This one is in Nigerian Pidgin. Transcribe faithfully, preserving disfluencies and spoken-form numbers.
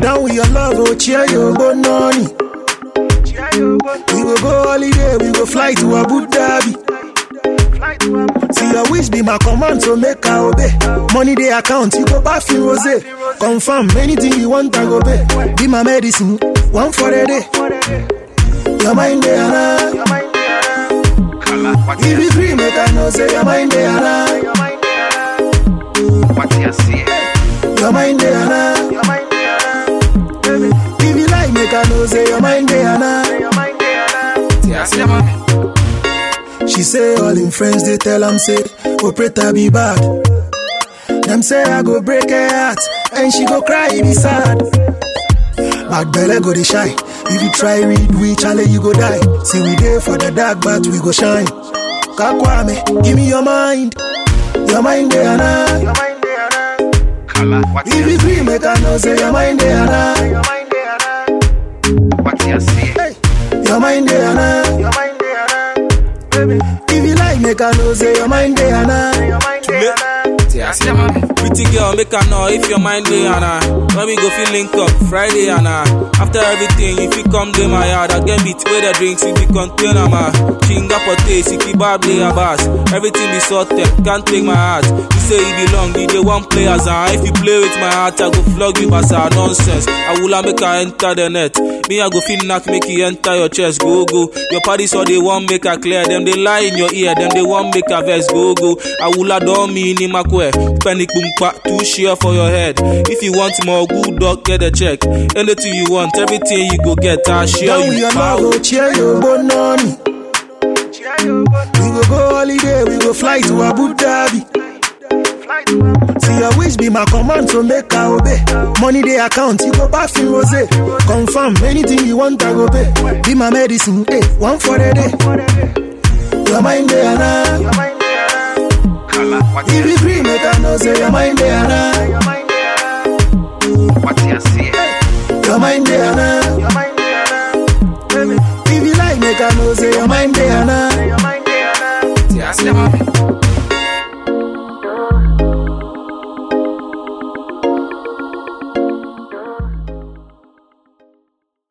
Down with your love, oh, cheer you, bononi. We go go holiday, we go fly to Abu Dhabi. See your wish be my command, so make I obey. Money they account, you go buy free rose. Confirm anything you want, I go pay. Be my medicine, one for a day. Your mind they are. If you free, make I know say your mind they are. What you see? Your mind they are. If you like, make I know say your mind they are. She say all in friends they tell am say operator be bad. Them say I go break her heart and she go cry be sad. Bad belle go dey shy. If you try read we challenge you go die. See we there for the dark but we go shine. Kakwame, give me your mind. Your mind they are now. If you free make I know say your mind they are now. What you see? Your mind they are now. If you like, make I know say your mind they are now. Pretty girl, make I know if your mind they are now. When we go feel link up Friday and now. After everything, if you come to my yard, I get beat with the drinks if you container ma. Chinga potato, if you barbie a bass. Everything be sorted, can't take my heart. You say you belong, you the one players and if you play with my heart, I go flog you as a nonsense. I will make her enter the net. Me I go feel knock, make you enter your chest, go go. Your party so they want make her clear, them they lie in your ear, them they want make her vest, go go. I will adore me in my queer. Panic boom pack, two share for your head. If you want more good dog, get a check. Anything you want, everything you go get, I'll share Down you. with your love, oh, cheer you, bononi. We go go holiday, we go fly to Abu Dhabi. See your wish be my command, so make I obey. Money they account, you go buy free rose. Confirm anything you want, I go pay. Be my medicine, eh, one for a day. Your mind they are now. If you free, make I know say your mind they are now. What you see? Your mind they are now. If you like, make I know say your mind they are now.